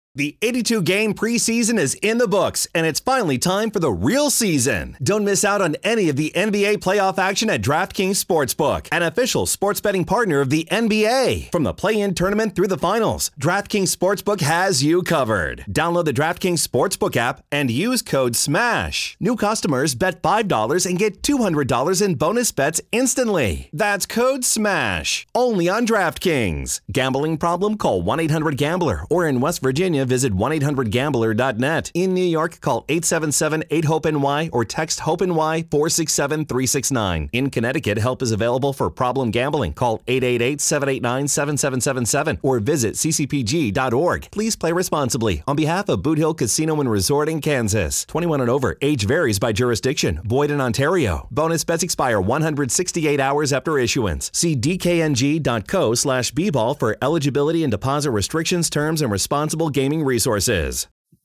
The 82-game preseason is in the books, and it's finally time for the real season. Don't miss out on any of the NBA playoff action at DraftKings Sportsbook, an official sports betting partner of the NBA. From the play-in tournament through the finals, DraftKings Sportsbook has you covered. Download the DraftKings Sportsbook app and use code SMASH. New customers bet $5 and get $200 in bonus bets instantly. That's code SMASH. Only on DraftKings. Gambling problem? Call 1-800-GAMBLER. Or in West Virginia, visit 1-800-GAMBLER.net. In New York, call 877-8-HOPE-NY or text HOPE-NY 467-369. In Connecticut, help is available for problem gambling. Call 888-789-7777 or visit ccpg.org. Please play responsibly. On behalf of Boot Hill Casino and Resort in Kansas. 21 and over. Age varies by jurisdiction. Void in Ontario. Bonus bets expire 168 hours after issuance. See dkng.co/bball for eligibility and deposit restrictions, terms, and responsible gaming resources.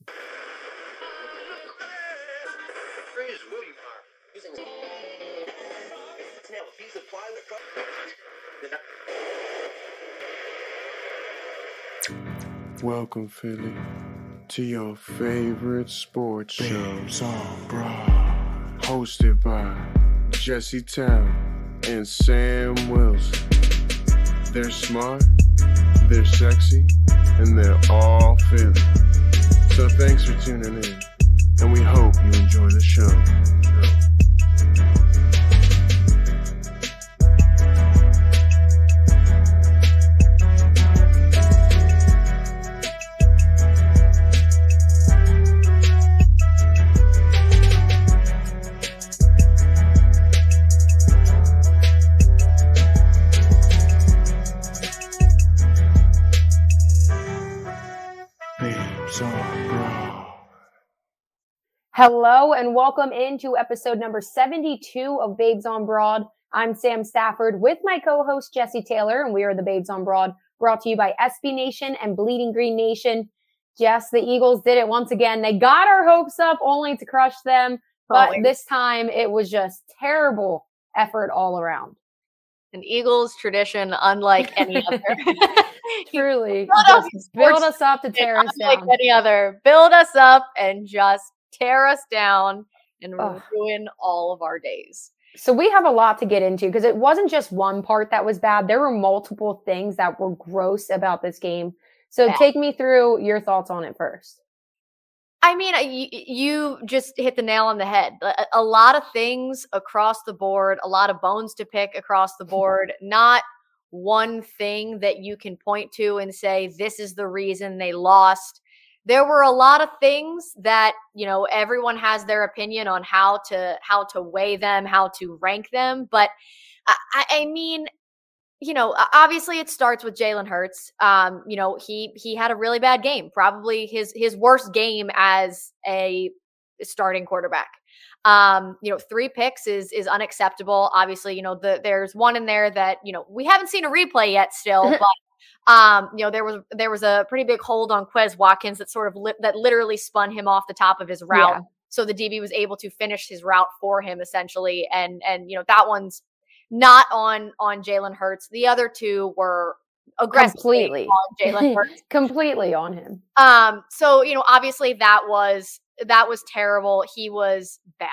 Welcome, Philly, to your favorite sports show, Babes on Broad, hosted by Jesse Town and Sam Wilson. They're smart, they're sexy, and they're all Philly. So thanks for tuning in, and we hope you enjoy the show. Hello and welcome into episode number 72 of Babes on Broad. I'm Sam Stafford with my co-host Jesse Taylor, and we are the Babes on Broad, brought to you by SB Nation and Bleeding Green Nation. Jess, the Eagles did it once again. They got our hopes up only to crush them, but this time it was just terrible effort all around. An Eagles tradition unlike any other. Truly, just build us up to tear us down. Unlike any other. Build us up and just tear us down and ruin all of our days. So we have a lot to get into because it wasn't just one part that was bad. There were multiple things that were gross about this game. So take me through your thoughts on it first. I mean, you just hit the nail on the head. A lot of things across the board, a lot of bones to pick across the board, not one thing that you can point to and say, this is the reason they lost. There were a lot of things that, you know, everyone has their opinion on how to weigh them, how to rank them. But I mean, you know, obviously it starts with Jalen Hurts. You know, he had a really bad game, probably his worst game as a starting quarterback. You know, 3 picks is unacceptable. Obviously, you know, there's one in there that, you know, we haven't seen a replay yet still, but you know, there was a pretty big hold on Quez Watkins that sort of that literally spun him off the top of his route. Yeah. So the DB was able to finish his route for him essentially. And, you know, that one's not on Jalen Hurts. The other 2 were aggressively on Jalen Hurts. Completely on him. So, you know, obviously that was terrible. He was bad.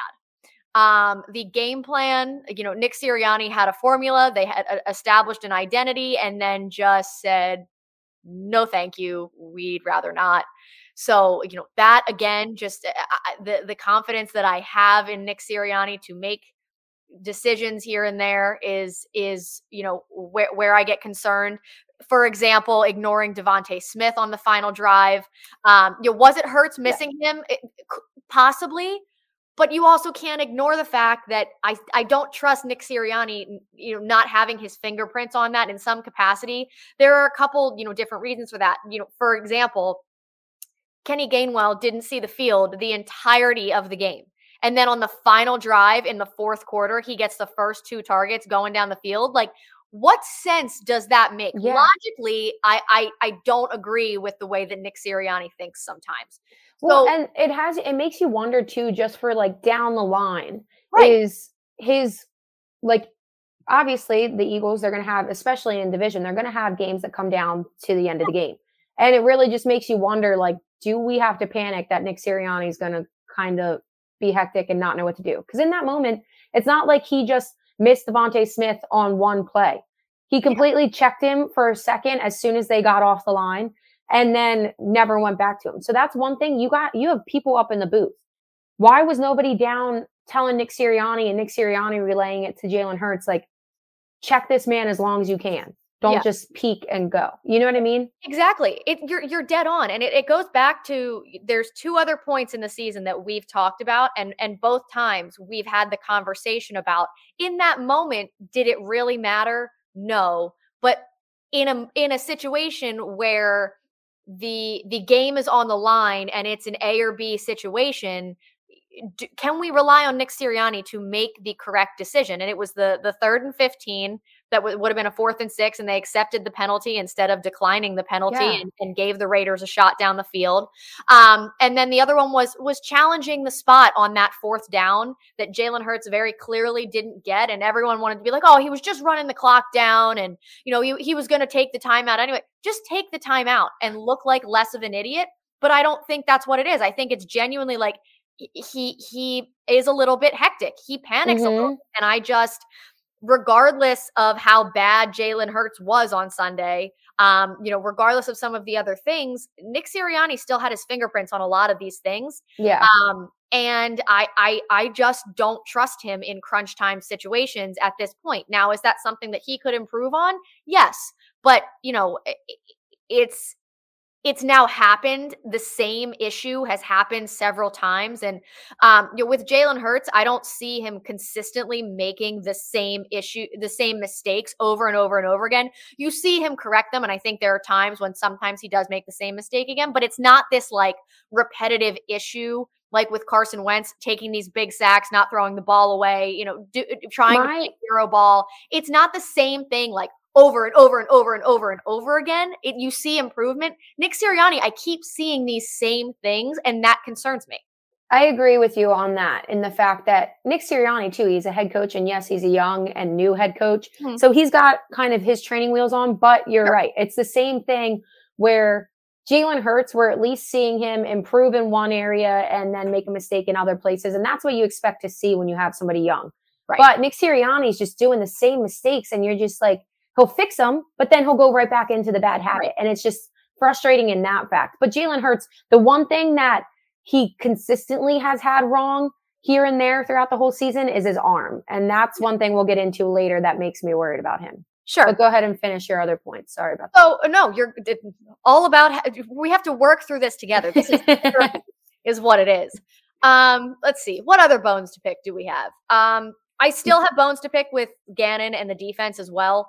The game plan, you know, Nick Sirianni had a formula. They had established an identity and then just said, no, thank you. We'd rather not. So, you know, that again, just the confidence that I have in Nick Sirianni to make decisions here and there is, you know, where I get concerned. For example, ignoring Devontae Smith on the final drive. You know, was it Hurts missing him? Possibly. But you also can't ignore the fact that I don't trust Nick Sirianni, you know, not having his fingerprints on that in some capacity. There are a couple, you know, different reasons for that. You know, for example, Kenny Gainwell didn't see the field the entirety of the game. And then on the final drive in the 4th quarter, he gets the first 2 targets going down the field. Like, what sense does that make? Yeah. Logically, I don't agree with the way that Nick Sirianni thinks sometimes. Well, and it makes you wonder too, just for like down the line, right. Is his, like, obviously the Eagles, they're going to have, especially in division, they're going to have games that come down to the end of the game. And it really just makes you wonder, like, do we have to panic that Nick Sirianni is going to kind of be hectic and not know what to do? Because in that moment, it's not like he just missed Devontae Smith on one play. He completely checked him for a second as soon as they got off the line and then never went back to him. So that's one thing. You have people up in the booth. Why was nobody down telling Nick Sirianni and Nick Sirianni relaying it to Jalen Hurts, like, check this man as long as you can. Don't just peek and go. You know what I mean? Exactly. You're dead on. And it goes back to, there's two other points in the season that we've talked about. And both times we've had the conversation about, in that moment, did it really matter? No. But in a situation where the game is on the line and it's an A or B situation, can we rely on Nick Sirianni to make the correct decision? And it was the 3rd and 15 that would have been a 4th and 6, and they accepted the penalty instead of declining the penalty and gave the Raiders a shot down the field. And then the other one was challenging the spot on that 4th down that Jalen Hurts very clearly didn't get, and everyone wanted to be like, oh, he was just running the clock down, and he was going to take the timeout anyway. Just take the timeout and look like less of an idiot. But I don't think that's what it is. I think it's genuinely like, he is a little bit hectic. He panics a little. And I just, regardless of how bad Jalen Hurts was on Sunday, regardless of some of the other things, Nick Sirianni still had his fingerprints on a lot of these things. Yeah. And I just don't trust him in crunch time situations at this point. Now, is that something that he could improve on? Yes. But, it's now happened. The same issue has happened several times. And with Jalen Hurts, I don't see him consistently making the same mistakes over and over and over again. You see him correct them. And I think there are times when sometimes he does make the same mistake again, but it's not this like repetitive issue, like with Carson Wentz taking these big sacks, not throwing the ball away, trying to play hero ball. It's not the same thing like over and over and over and over and over again. You see improvement. Nick Sirianni, I keep seeing these same things, and that concerns me. I agree with you on that, in the fact that Nick Sirianni, too, he's a head coach, and yes, he's a young and new head coach. So he's got kind of his training wheels on, but you're right. It's the same thing where Jalen Hurts, we're at least seeing him improve in one area and then make a mistake in other places. And that's what you expect to see when you have somebody young. Right. But Nick Sirianni's just doing the same mistakes, and you're just like, he'll fix them, but then he'll go right back into the bad habit. And it's just frustrating in that fact. But Jalen Hurts, the one thing that he consistently has had wrong here and there throughout the whole season is his arm. And that's one thing we'll get into later that makes me worried about him. Sure. But go ahead and finish your other points. Sorry about that. Oh, no, you're all about, we have to work through this together. This is what it is. Let's see. What other bones to pick do we have? I still have bones to pick with Gannon and the defense as well.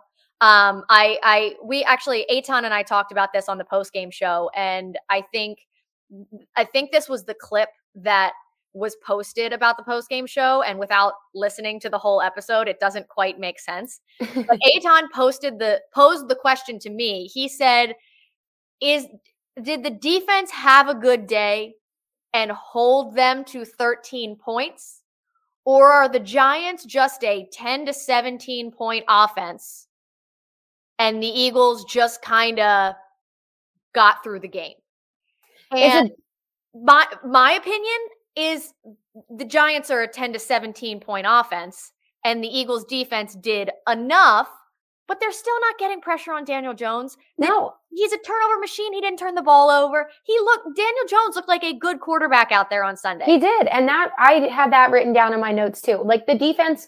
We actually, Eitan and I talked about this on the post-game show, and I think this was the clip that was posted about the post-game show, and without listening to the whole episode, it doesn't quite make sense. But Eitan posed the question to me. He said, did the defense have a good day and hold them to 13 points? Or are the Giants just a 10 to 17 point offense and the Eagles just kind of got through the game? And my opinion is the Giants are a 10 to 17 point offense, and the Eagles defense did enough, but they're still not getting pressure on Daniel Jones. No. He's a turnover machine. He didn't turn the ball over. Daniel Jones looked like a good quarterback out there on Sunday. He did. And I had that written down in my notes too. Like the defense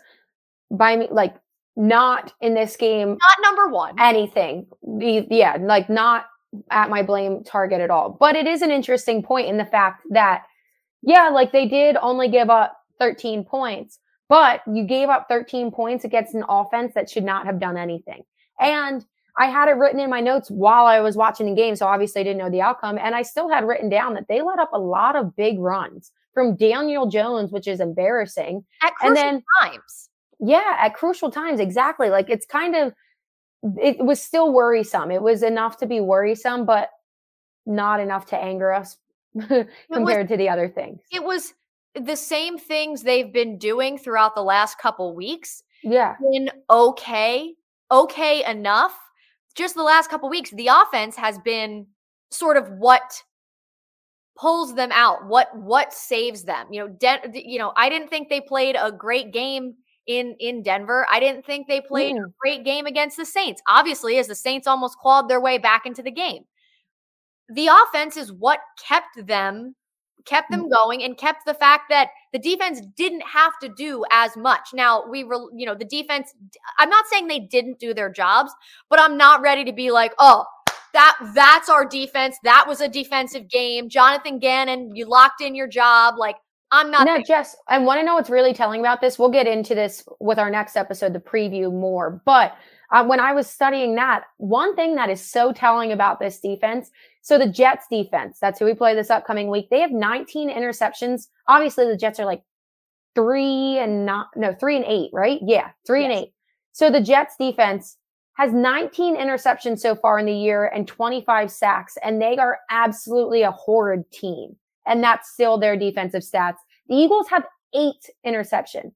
not in this game. Not number one. Anything. Yeah. Like not at my blame target at all. But it is an interesting point in the fact that, yeah, like they did only give up 13 points, but you gave up 13 points against an offense that should not have done anything. And I had it written in my notes while I was watching the game, so obviously I didn't know the outcome. And I still had written down that they let up a lot of big runs from Daniel Jones, which is embarrassing. At crucial times. Yeah, at crucial times, exactly. Like it was still worrisome. It was enough to be worrisome, but not enough to anger us compared to the other things. It was the same things they've been doing throughout the last couple weeks. Yeah. Been okay enough. Just the last couple weeks, the offense has been sort of what pulls them out, what saves them. I didn't think they played a great game in Denver. I didn't think they played a great game against the Saints. Obviously, as the Saints almost clawed their way back into the game. The offense is what kept them going and kept the fact that the defense didn't have to do as much. Now, the defense, I'm not saying they didn't do their jobs, but I'm not ready to be like, oh, that's our defense. That was a defensive game. Jonathan Gannon, you locked in your job. Like, I'm not. No, Jess, I want to know what's really telling about this. We'll get into this with our next episode to preview more. But when I was studying that, one thing that is so telling about this defense, so the Jets defense, that's who we play this upcoming week. They have 19 interceptions. Obviously, the Jets are like 3 and 8, right? Yeah, 3 and 8. So the Jets defense has 19 interceptions so far in the year and 25 sacks, and they are absolutely a horrid team. And that's still their defensive stats. The Eagles have 8 interceptions,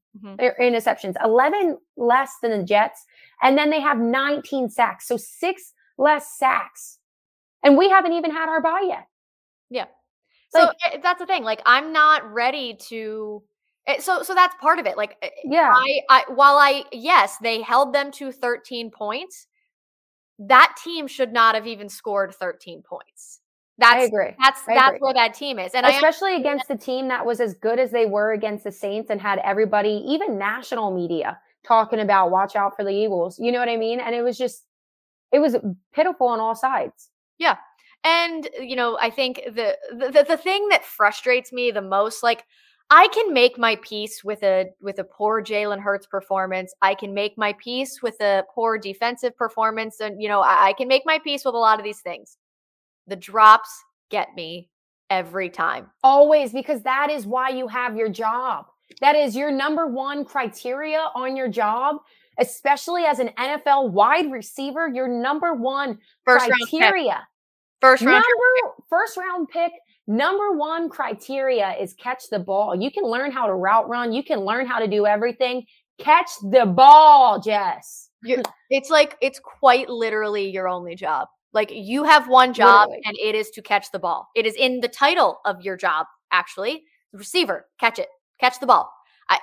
11 less than the Jets, and then they have 19 sacks, so 6 less sacks. And we haven't even had our bye yet. Yeah. So that's the thing. Like, I'm not ready to. So that's part of it. Like, yeah, yes, they held them to 13 points. That team should not have even scored 13 points. I agree. That's where that team is. And especially against the team that was as good as they were against the Saints and had everybody, even national media, talking about watch out for the Eagles. You know what I mean? And it was pitiful on all sides. Yeah. And, I think the thing that frustrates me the most, like, I can make my peace with a poor Jalen Hurts performance. I can make my peace with a poor defensive performance. And, I can make my peace with a lot of these things. The drops get me every time. Always, because that is why you have your job. That is your number one criteria on your job, especially as an NFL wide receiver. Your number one criteria. First round pick. Number one criteria is catch the ball. You can learn how to route run. You can learn how to do everything. Catch the ball, Jess. It's quite literally your only job. Like, you have one job, and it is to catch the ball. It is in the title of your job, actually. Receiver, catch it. Catch the ball.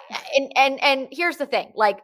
And here's the thing. Like,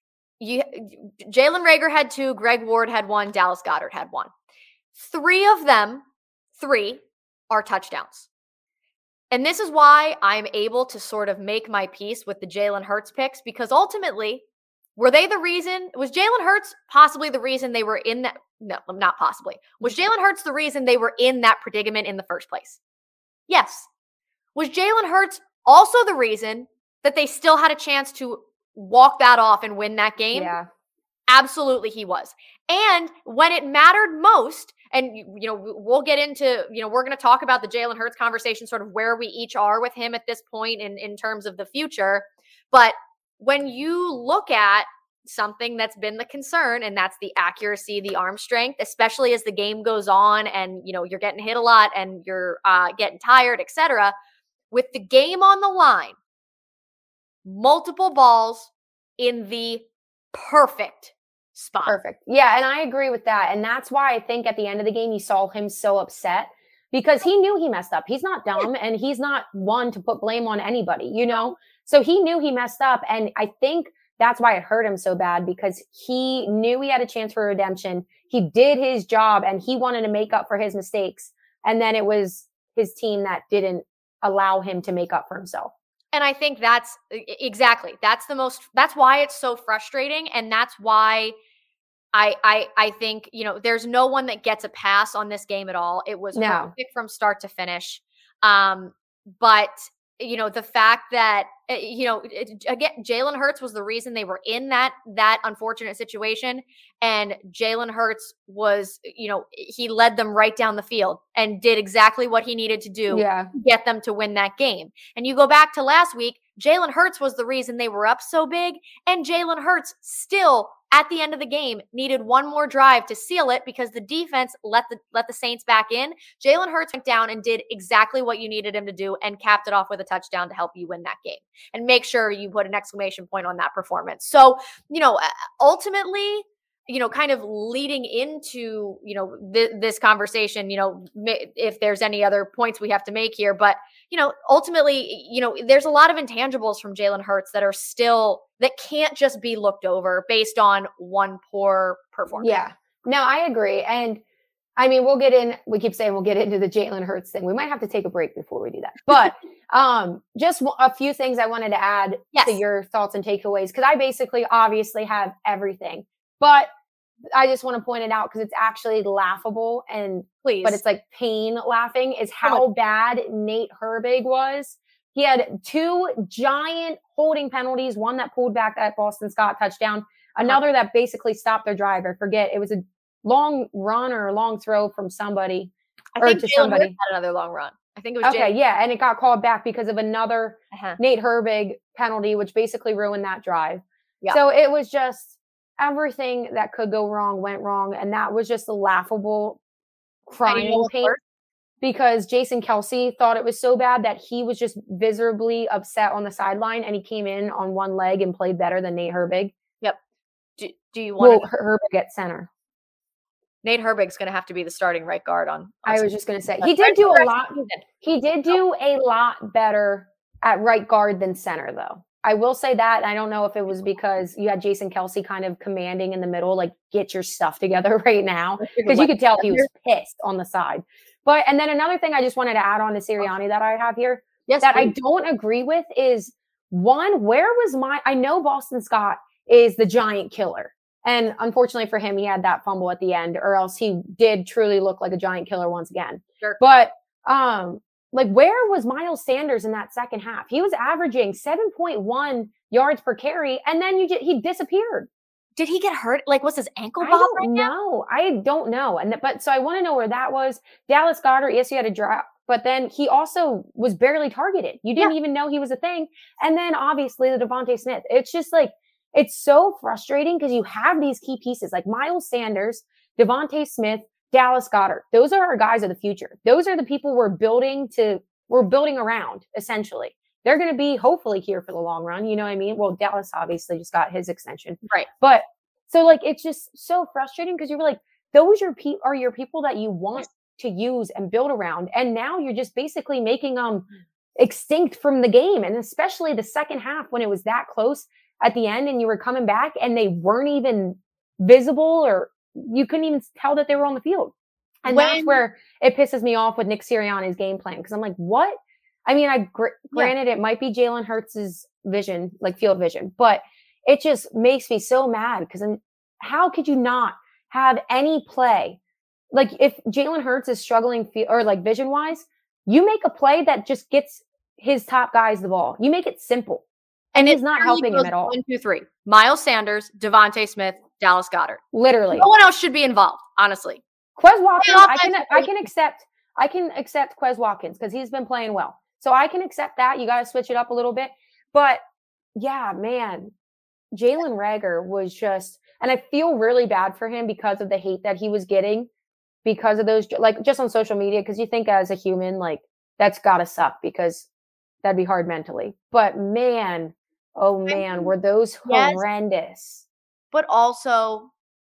Jalen Reagor had 2, Greg Ward had 1, Dallas Goedert had 1. 3 of them are touchdowns. And this is why I'm able to sort of make my peace with the Jalen Hurts picks, because ultimately, was Jalen Hurts possibly the reason they were in that? No, not possibly. Was Jalen Hurts the reason they were in that predicament in the first place? Yes. Was Jalen Hurts also the reason that they still had a chance to walk that off and win that game? Yeah. Absolutely he was. And when it mattered most, and we'll get into, we're going to talk about the Jalen Hurts conversation, sort of where we each are with him at this point in terms of the future. But when you look at something that's been the concern, and that's the accuracy, the arm strength, especially as the game goes on and, you're getting hit a lot and you're getting tired, etc. With the game on the line, multiple balls in the perfect spot. Perfect. Yeah, and I agree with that. And that's why I think at the end of the game, you saw him so upset, because he knew he messed up. He's not dumb, and he's not one to put blame on anybody, So he knew he messed up. And I think that's why it hurt him so bad, because he knew he had a chance for redemption. He did his job, and he wanted to make up for his mistakes. And then it was his team that didn't allow him to make up for himself. And I think that's why it's so frustrating. And that's why I think, there's no one that gets a pass on this game at all. It was horrific from start to finish. But the fact that, again, Jalen Hurts was the reason they were in that unfortunate situation. And Jalen Hurts was, he led them right down the field and did exactly what he needed to do to get them to win that game. And you go back to last week, Jalen Hurts was the reason they were up so big. And Jalen Hurts still, at the end of the game, needed one more drive to seal it because the defense let the Saints back in. Jalen Hurts went down and did exactly what you needed him to do and capped it off with a touchdown to help you win that game. And make sure you put an exclamation point on that performance. So, ultimately, kind of leading into, this conversation, if there's any other points we have to make here, but, ultimately, there's a lot of intangibles from Jalen Hurts that can't just be looked over based on one poor performance. Yeah, no, I agree. And I mean, we keep saying we'll get into the Jalen Hurts thing. We might have to take a break before we do that. But just a few things I wanted to add to your thoughts and takeaways, because I basically obviously have everything. But I just want to point it out because it's actually laughable but it's like pain laughing is how bad Nate Herbig was. He had 2 giant holding penalties, one that pulled back that Boston Scott touchdown, another that basically stopped their drive. I forget. It was a long run or a long throw from somebody. I think Jalen Hurts had another long run. I think it was okay, yeah, and it got called back because of another Nate Herbig penalty, which basically ruined that drive. Yeah. So it was just everything that could go wrong went wrong, and that was just a laughable crying pain because Jason Kelce thought it was so bad that he was just visibly upset on the sideline, and he came in on one leg and played better than Nate Herbig. Yep. Do you want Herbig at center? Nate Herbig's going to have to be the starting right guard on I was just going to say he did do a lot. He did do a lot better at right guard than center, though. I will say that. I don't know if it was because you had Jason Kelce kind of commanding in the middle, like, get your stuff together right now. Because you could tell he was pissed on the side. And then another thing I just wanted to add on to Sirianni that I have here that I don't agree with is, one, I know Boston Scott is the giant killer. And unfortunately for him, he had that fumble at the end, or else he did truly look like a giant killer once again. Sure. But, where was Miles Sanders in that second half? He was averaging 7.1 yards per carry, and then he disappeared. Did he get hurt? Like, was his ankle bob right now? I don't know. So I want to know where that was. Dallas Goedert, yes, he had a drop, but then he also was barely targeted. You didn't even know he was a thing. And then obviously the Devontae Smith. It's just like, it's so frustrating because you have these key pieces like Miles Sanders, Devontae Smith, Dallas Goedert. Those are our guys of the future. Those are the people we're building around, essentially. They're going to be hopefully here for the long run. You know what I mean? Well, Dallas obviously just got his extension. Right. But so it's just so frustrating because you're like, those are your people that you want to use and build around. And now you're just basically making them extinct from the game. And especially the second half when it was that close at the end and you were coming back and they weren't even visible, or you couldn't even tell that they were on the field. And that's where it pisses me off with Nick Sirianni's game plan. Because I'm like, what? I mean, granted, it might be Jalen Hurts' vision, like field vision, but it just makes me so mad because how could you not have any play? Like if Jalen Hurts is struggling vision wise, you make a play that just gets his top guys the ball. You make it simple. And it's not helping him at all. 1, 2, 3. Miles Sanders, Devontae Smith, Dallas Goedert. Literally. No one else should be involved, honestly. Quez Watkins, I can accept Quez Watkins because he's been playing well. So I can accept that. You got to switch it up a little bit. But yeah, man, Jalen Reagor was just, and I feel really bad for him because of the hate that he was getting because of those, just on social media, because you think as a human, that's got to suck because that'd be hard mentally. But man, oh man, were those horrendous. But also,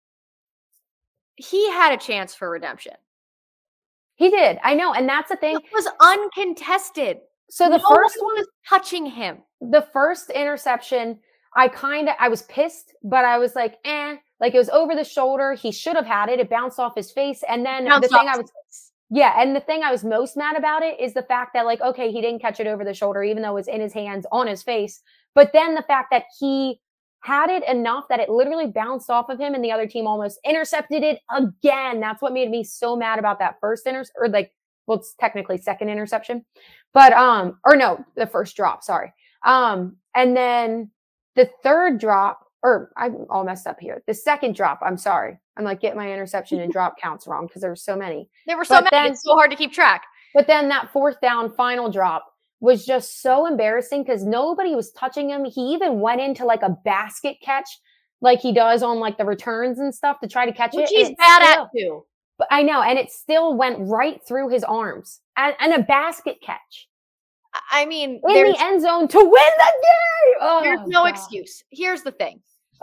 he had a chance for redemption. He did. I know. And that's the thing. It was uncontested. So the first one was touching him. The first interception, I was pissed, but I was like, it was over the shoulder. He should have had it. It bounced off his face. And then the thing I was most mad about it is the fact that okay, he didn't catch it over the shoulder, even though it was in his hands on his face. But then the fact that he had it enough that it literally bounced off of him and the other team almost intercepted it again. That's what made me so mad about that first it's technically second interception, but, the first drop, sorry. And then the third drop, I'm all messed up here. The second drop, I'm sorry. I'm getting my interception and drop counts wrong because there were so many. There were so many. It's so hard to keep track. But then that fourth down final drop was just so embarrassing because nobody was touching him. He even went into a basket catch like he does on the returns and stuff to try to catch Which he's bad at too. But I know. And it still went right through his arms and a basket catch. I mean, in the end zone to win the game. There's no excuse. Here's the thing.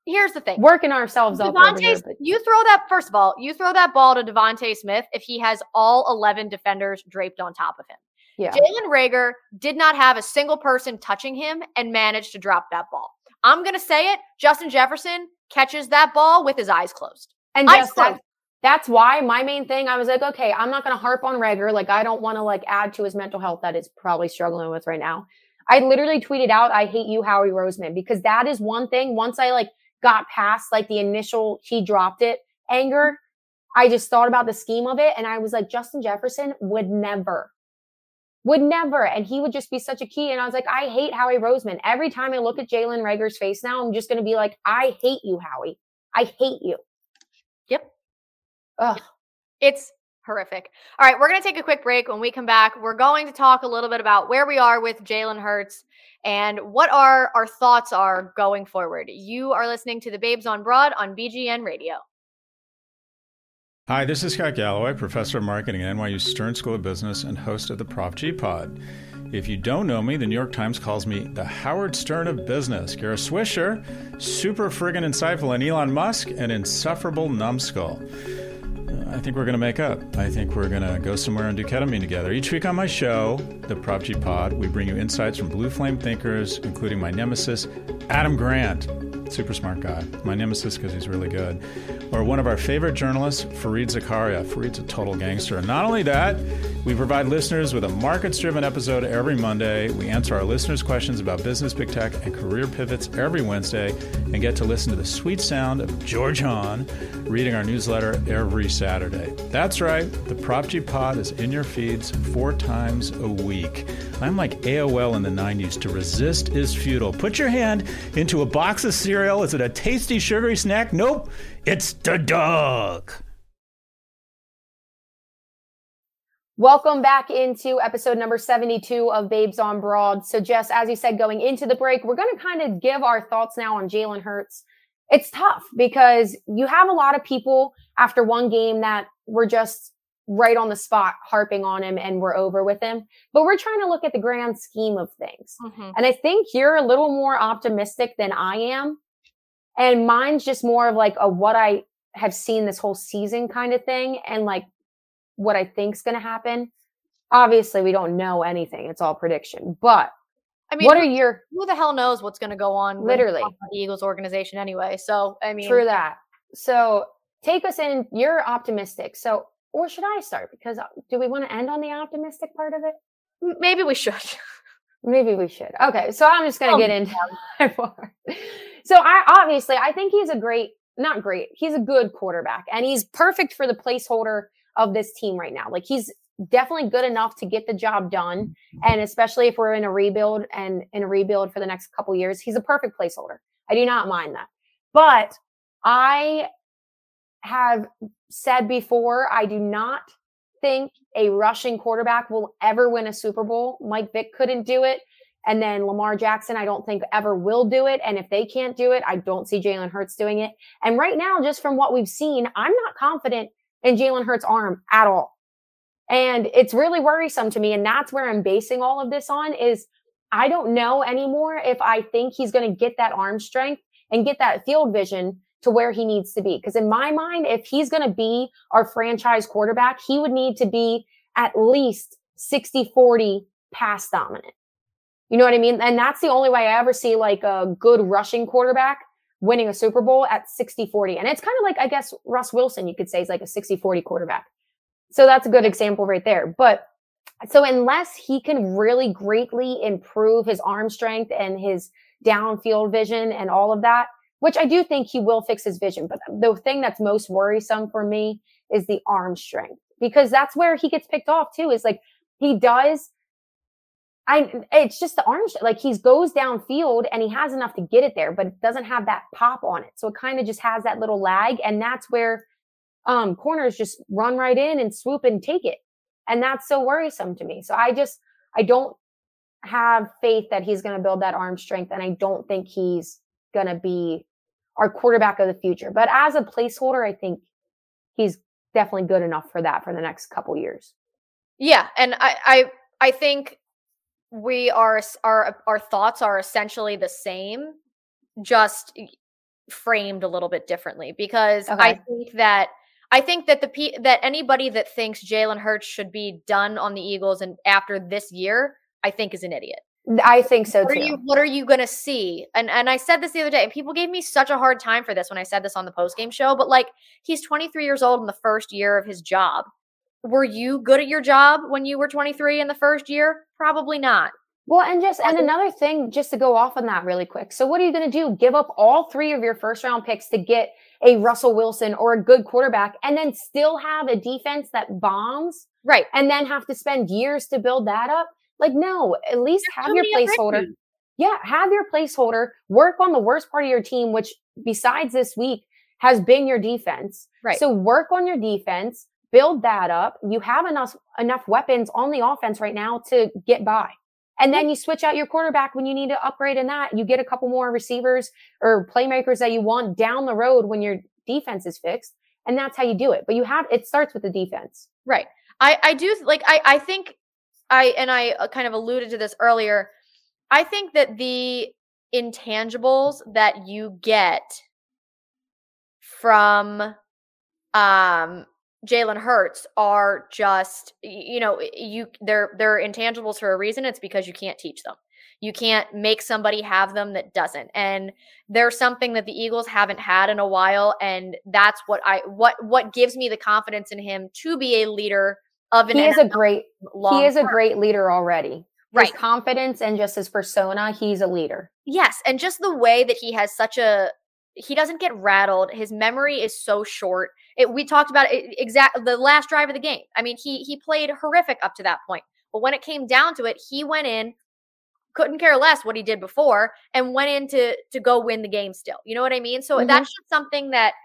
here's the thing. Working ourselves up over here. But you throw that ball to Devontae Smith if he has all 11 defenders draped on top of him. yeah. Jalen Reagor did not have a single person touching him and managed to drop that ball. I'm going to say it. Justin Jefferson catches that ball with his eyes closed. And just that's why my main thing, I was like, okay, I'm not going to harp on Reagor. Like, I don't want to like add to his mental health that it's probably struggling with right now. I literally tweeted out, I hate you, Howie Roseman, because that is one thing. Once I like got past like the initial, he dropped it anger, I just thought about the scheme of it. And I was like, Justin Jefferson would never. And he would just be such a key. And I was like, I hate Howie Roseman. Every time I look at Jalen Reagor's face now, I'm just going to be like, I hate you, Howie. I hate you. Yep. Ugh. It's horrific. All right, we're going to take a quick break. When we come back, we're going to talk a little bit about where we are with Jalen Hurts and what our thoughts are going forward. You are listening to the Babes on Broad on BGN Radio. Hi, this is Scott Galloway, professor of marketing at NYU Stern School of Business and host of the Prof G Pod. If you don't know me, the New York Times calls me the Howard Stern of business. Kara Swisher, super friggin' insightful, and Elon Musk, an insufferable numbskull. I think we're going to make up. I think we're going to go somewhere and do ketamine together. Each week on my show, the Prop G Pod, we bring you insights from blue flame thinkers, including my nemesis, Adam Grant. Super smart guy. My nemesis because he's really good. Or one of our favorite journalists, Fareed Zakaria. Fareed's a total gangster. And not only that, we provide listeners with a markets-driven episode every Monday. We answer our listeners' questions about business, big tech, and career pivots every Wednesday, and get to listen to the sweet sound of George Hahn reading our newsletter every Saturday. That's right. The Prop G Pod is in your feeds 4 times a week. I'm like AOL in the 90s. To resist is futile. Put your hand into a box of cereal. Is it a tasty, sugary snack? Nope. It's the dog. Welcome back into episode number 72 of Babes on Broad. So Jess, as you said, going into the break, we're going to kind of give our thoughts now on Jalen Hurts. It's tough because you have a lot of people after one game that were just right on the spot harping on him and we're over with him. But we're trying to look at the grand scheme of things. Mm-hmm. And I think you're a little more optimistic than I am. And mine's just more of like a what I have seen this whole season kind of thing and like what I think's going to happen. Obviously, we don't know anything. It's all prediction. But I mean, who the hell knows what's going to go on literally with the Eagles organization anyway? So, I mean, true that. So take us in. You're optimistic. So, or should I start? Because do we want to end on the optimistic part of it? Maybe we should. Maybe we should. Okay. So I'm just going to get into my part. So I think he's he's a good quarterback and he's perfect for the placeholder of this team right now. Like he's definitely good enough to get the job done. And especially if we're in a rebuild for the next couple years, he's a perfect placeholder. I do not mind that. But I have said before, I do not think a rushing quarterback will ever win a Super Bowl. Mike Vick couldn't do it. And then Lamar Jackson, I don't think ever will do it. And if they can't do it, I don't see Jalen Hurts doing it. And right now, just from what we've seen, I'm not confident in Jalen Hurts' arm at all. And it's really worrisome to me. And that's where I'm basing all of this on is I don't know anymore if I think he's going to get that arm strength and get that field vision to where he needs to be. Because in my mind, if he's going to be our franchise quarterback, he would need to be at least 60-40 pass dominant. You know what I mean? And that's the only way I ever see like a good rushing quarterback winning a Super Bowl at 60-40. And it's kind of like, I guess, Russ Wilson, you could say, is like a 60-40 quarterback. So that's a good example right there. But so unless he can really greatly improve his arm strength and his downfield vision and all of that, which I do think he will fix his vision. But the thing that's most worrisome for me is the arm strength, because that's where he gets picked off too, is like he does. It's just the arm, like he goes downfield and he has enough to get it there, but it doesn't have that pop on it. So it kind of just has that little lag. And that's where corners just run right in and swoop and take it. And that's so worrisome to me. So I don't have faith that he's going to build that arm strength. And I don't think he's going to be our quarterback of the future. But as a placeholder, I think he's definitely good enough for that for the next couple years. Yeah. And I think our thoughts are essentially the same. Just framed a little bit differently, because Okay. I think that that anybody that thinks Jalen Hurts should be done on the Eagles and after this year, I think is an idiot. I think so too. What are you going to see? And I said this the other day, and people gave me such a hard time for this when I said this on the postgame show, but like, he's 23 years old in the first year of his job. Were you good at your job when you were 23 in the first year? Probably not. Well, and another thing, just to go off on that really quick. So what are you going to do? Give up all 3 of your first round picks to get a Russell Wilson or a good quarterback, and then still have a defense that bombs? Right. And then have to spend years to build that up? Like, no, at least have your placeholder. Yeah, have your placeholder. Work on the worst part of your team, which besides this week has been your defense. Right. So work on your defense, build that up. You have enough weapons on the offense right now to get by. And then you switch out your quarterback when you need to upgrade in that. You get a couple more receivers or playmakers that you want down the road when your defense is fixed. And that's how you do it. But it starts with the defense. Right. I do like, I think I kind of alluded to this earlier. I think that the intangibles that you get from Jalen Hurts are just, they're intangibles for a reason. It's because you can't teach them. You can't make somebody have them that doesn't. And there's something that the Eagles haven't had in a while. And that's what gives me the confidence in him to be a leader of an He is a great leader already. Right. His confidence and just his persona, he's a leader. Yes. And just the way that he has he doesn't get rattled. His memory is so short. We talked about the last drive of the game. I mean, he played horrific up to that point. But when it came down to it, he went in, couldn't care less what he did before, and went in to go win the game still. You know what I mean? So that's just something that,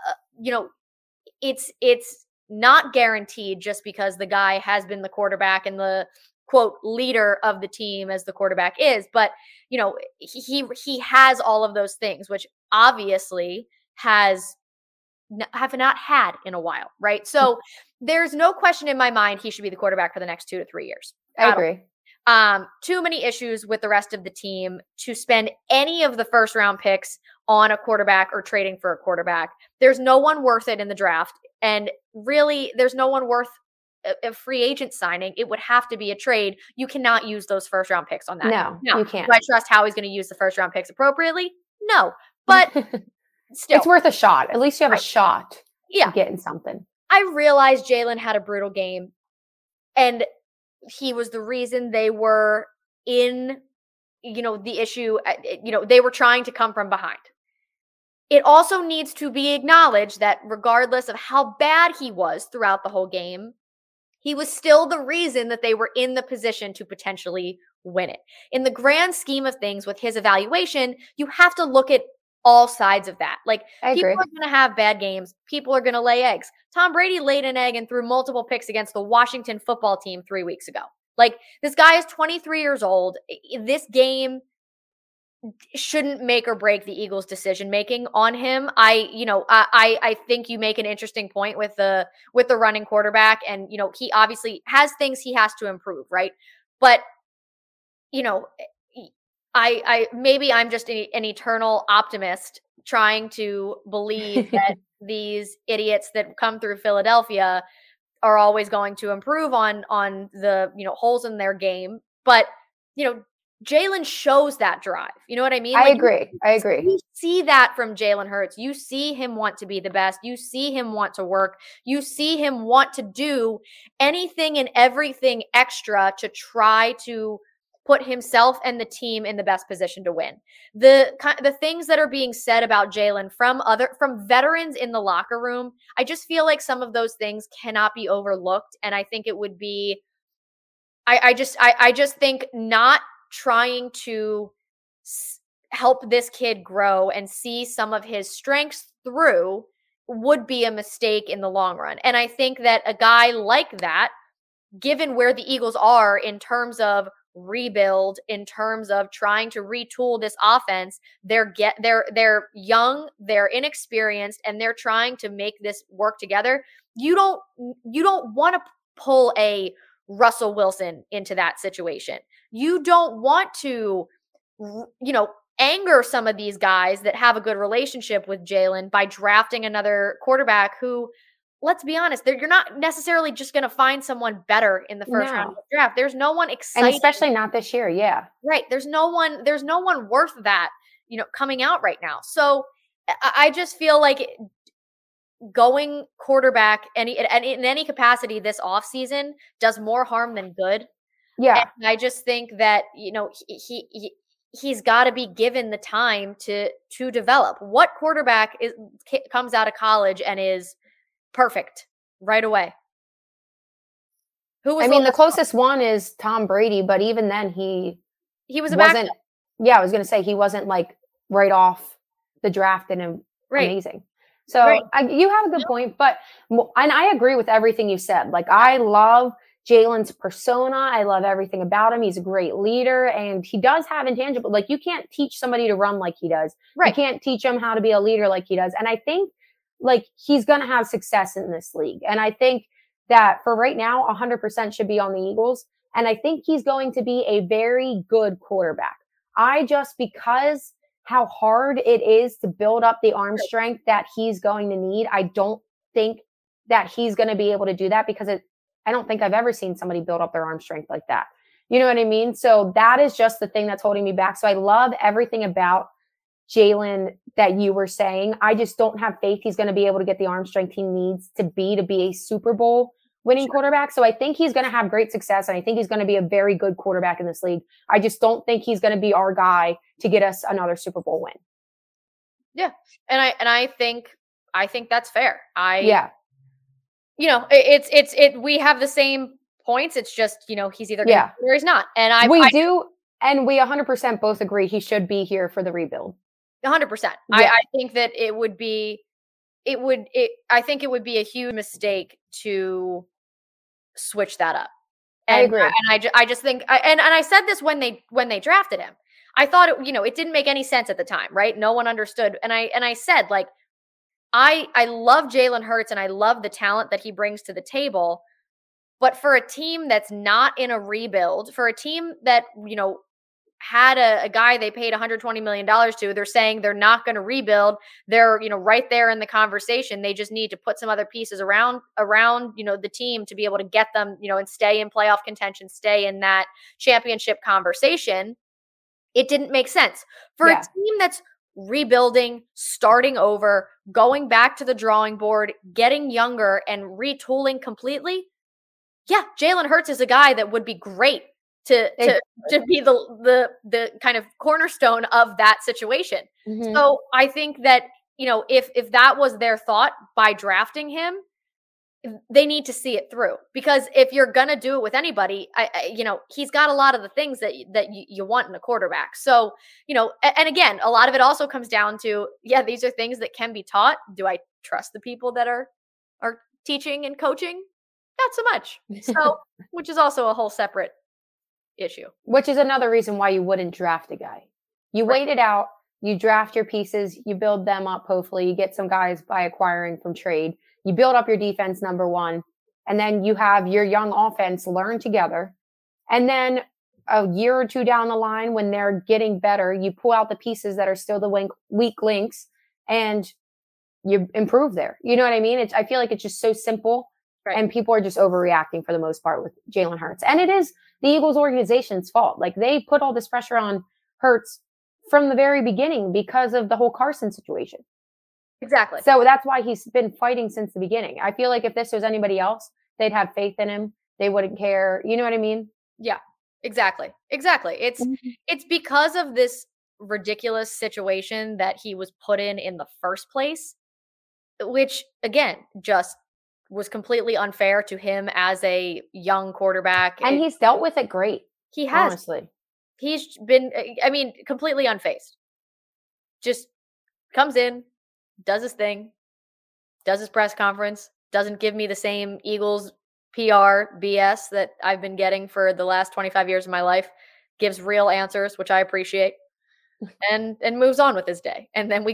it's not guaranteed just because the guy has been the quarterback and the quote leader of the team as the quarterback is, but he has all of those things, which obviously have not had in a while, right? So there's no question in my mind he should be the quarterback for the next 2 to 3 years. I agree. Too many issues with the rest of the team to spend any of the first round picks on a quarterback or trading for a quarterback. There's no one worth it in the draft. And really, there's no one worth a free agent signing. It would have to be a trade. You cannot use those first round picks on that. No, you can't. Do I trust Howie's going to use the first round picks appropriately? No, but still. It's worth a shot. At least you have a shot of getting something. I realized Jalen had a brutal game, and he was the reason they were in, the issue, they were trying to come from behind. It also needs to be acknowledged that regardless of how bad he was throughout the whole game, he was still the reason that they were in the position to potentially win it. In the grand scheme of things with his evaluation, you have to look at all sides of that. Like, people are going to have bad games. People are going to lay eggs. Tom Brady laid an egg and threw multiple picks against the Washington football team 3 weeks ago. Like, this guy is 23 years old. This game shouldn't make or break the Eagles' decision-making on him. I think you make an interesting point with the running quarterback, and, he obviously has things he has to improve, right? But, maybe I'm just an eternal optimist trying to believe that these idiots that come through Philadelphia are always going to improve on the, holes in their game. But, Jalen shows that drive. You know what I mean? I agree. You see that from Jalen Hurts. You see him want to be the best. You see him want to work. You see him want to do anything and everything extra to try to put himself and the team in the best position to win. The things that are being said about Jalen from veterans in the locker room, I just feel like some of those things cannot be overlooked. And I think it would be, I just think not trying to help this kid grow and see some of his strengths through would be a mistake in the long run. And I think that a guy like that, given where the Eagles are in terms of rebuild, in terms of trying to retool this offense, they're young, they're inexperienced, and they're trying to make this work together. You don't want to pull a Russell Wilson into that situation. You don't want to, anger some of these guys that have a good relationship with Jalen by drafting another quarterback who, let's be honest, you're not necessarily just going to find someone better in the first round of the draft. There's no one exciting. And especially not this year. Yeah. Right. There's no one worth that, coming out right now. So I just feel like going quarterback and in any capacity this offseason does more harm than good. Yeah. And I just think that, he's got to be given the time to develop. What quarterback comes out of college and is perfect right away? The closest one is Tom Brady, but even then he was wasn't. Yeah, I was going to say he wasn't like right off the draft and amazing. So you have a good point, and I agree with everything you said. Like, I love Jalen's persona. I love everything about him. He's a great leader, and he does have intangible. Like, you can't teach somebody to run like he does. Right. You can't teach him how to be a leader like he does. And I think like he's going to have success in this league. And I think that for right now, 100% should be on the Eagles. And I think he's going to be a very good quarterback. Because how hard it is to build up the arm strength that he's going to need, I don't think that he's going to be able to do that because I don't think I've ever seen somebody build up their arm strength like that. You know what I mean? So that is just the thing that's holding me back. So I love everything about Jalen that you were saying. I just don't have faith he's going to be able to get the arm strength he needs to be a Super Bowl winning quarterback. So I think he's going to have great success, and I think he's going to be a very good quarterback in this league. I just don't think he's going to be our guy to get us another Super Bowl win. Yeah. And I think that's fair. We have the same points. It's just, he's either going or he's not. And we 100% both agree he should be here for the rebuild. 100%. Yeah. I think that it would be a huge mistake to switch that up. And I agree. And I just think, and I said this when they drafted him, I thought it didn't make any sense at the time, right? No one understood. And I said, like, I love Jalen Hurts and I love the talent that he brings to the table. But for a team that's not in a rebuild, for a team that, had a guy they paid $120 million to, they're saying they're not going to rebuild. They're, right there in the conversation. They just need to put some other pieces around, the team to be able to get them, and stay in playoff contention, stay in that championship conversation. It didn't make sense for a team that's rebuilding, starting over, going back to the drawing board, getting younger and retooling completely. Yeah, Jalen Hurts is a guy that would be great to be the kind of cornerstone of that situation. Mm-hmm. So I think that, if that was their thought by drafting him, they need to see it through, because if you're going to do it with anybody, he's got a lot of the things that you want in a quarterback. So, and again, a lot of it also comes down to, these are things that can be taught. Do I trust the people that are teaching and coaching? Not so much. So, which is also a whole separate issue. Which is another reason why you wouldn't draft a guy. You wait it out, you draft your pieces, you build them up. Hopefully you get some guys by acquiring from trade. You build up your defense, number one, and then you have your young offense learn together. And then a year or two down the line, when they're getting better, you pull out the pieces that are still the weak links and you improve there. You know what I mean? I feel like it's just so simple. Right. And people are just overreacting for the most part with Jalen Hurts. And it is the Eagles organization's fault. Like, they put all this pressure on Hurts from the very beginning because of the whole Carson situation. Exactly. So that's why he's been fighting since the beginning. I feel like if this was anybody else, they'd have faith in him. They wouldn't care. You know what I mean? Yeah, exactly. It's because of this ridiculous situation that he was put in the first place, which, again, just was completely unfair to him as a young quarterback. And he's dealt with it great. He has. Honestly. He's been, completely unfazed. Just comes in, does his thing, does his press conference, doesn't give me the same Eagles PR BS that I've been getting for the last 25 years of my life, gives real answers, which I appreciate, and moves on with his day. And then we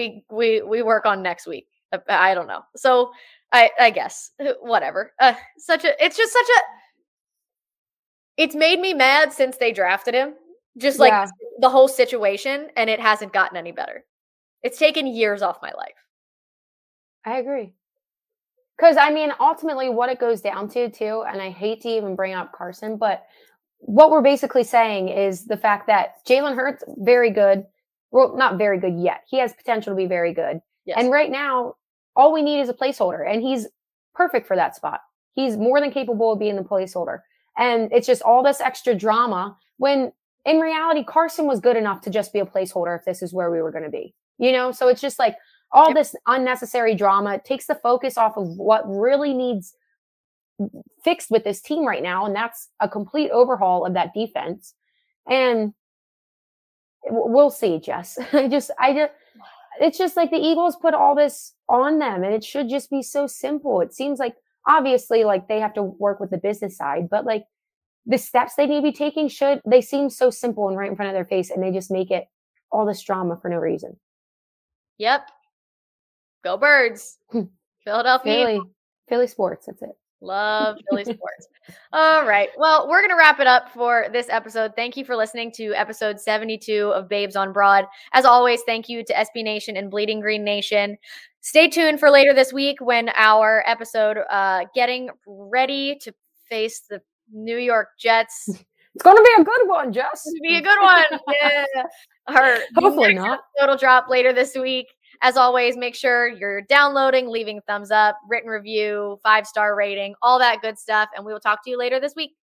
work on next week. I don't know. So I guess whatever. It's made me mad since they drafted him. Just like the whole situation, and it hasn't gotten any better. It's taken years off my life. I agree. Because, I mean, ultimately what it goes down to, too, and I hate to even bring up Carson, but what we're basically saying is the fact that Jalen Hurts, very good. Well, not very good yet. He has potential to be very good. Yes. And right now, all we need is a placeholder, and he's perfect for that spot. He's more than capable of being the placeholder. And it's just all this extra drama when in reality, Carson was good enough to just be a placeholder if this is where we were going to be, you know? So it's just like all this unnecessary drama. It takes the focus off of what really needs fixed with this team right now. And that's a complete overhaul of that defense. And we'll see, Jess. It's just like the Eagles put all this on them, and it should just be so simple. It seems like obviously like they have to work with the business side, but like the steps they need to be taking they seem so simple and right in front of their face, and they just make it all this drama for no reason. Yep. Go Birds. Philadelphia. Philly sports. That's it. Love Philly sports. All right. Well, we're going to wrap it up for this episode. Thank you for listening to episode 72 of Babes on Broad. As always, thank you to SB Nation and Bleeding Green Nation. Stay tuned for later this week when our episode getting ready to face the New York Jets. It's going to be a good one, Jess. It's going to be a good one. Yeah. Hopefully not. It'll drop later this week. As always, make sure you're downloading, leaving a thumbs up, written review, 5-star rating, all that good stuff. And we will talk to you later this week.